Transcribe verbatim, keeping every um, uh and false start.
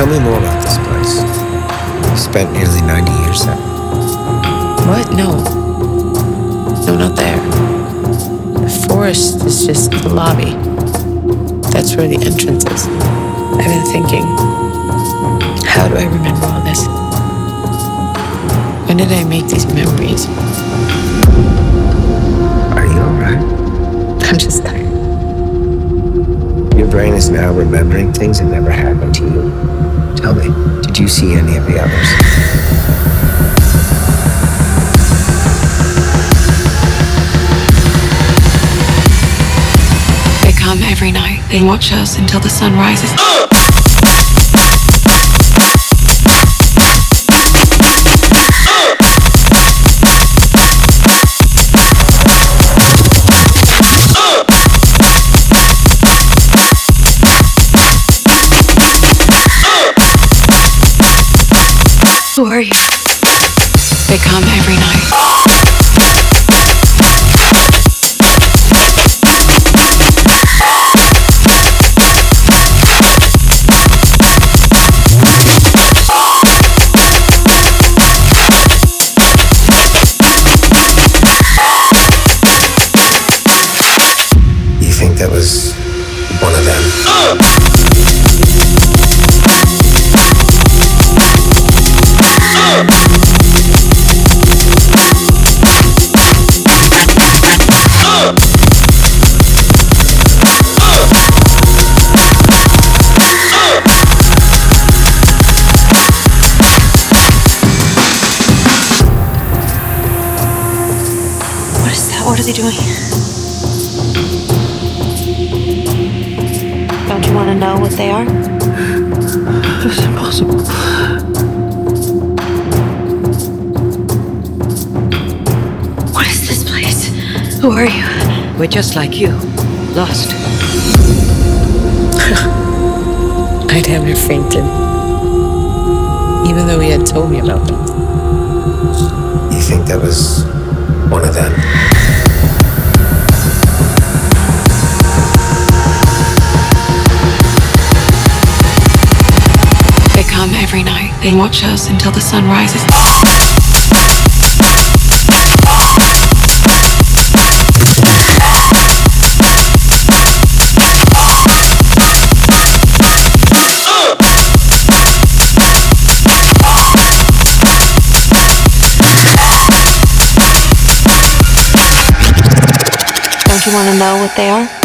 Tell me more about this place. You spent nearly ninety years there. What? No. No, not there. The forest is just the lobby. That's where the entrance is. I've been thinking, how do I remember all this? When did I make these memories? Are you alright? I'm just tired. Your brain is now remembering things that never happened to you. Tell me, did you see any of the others? They come every night. They watch us until the sun rises. Who are you? They come every night. You think that was one of them? What is that? What are they doing? Don't you want to know what they are? It's impossible. What is this place? Who are you? We're just like you, lost. I'd have fainted. Even though he had told me about them. You think that was one of them? They come every night. They watch us until the sun rises. Don't you want to know what they are?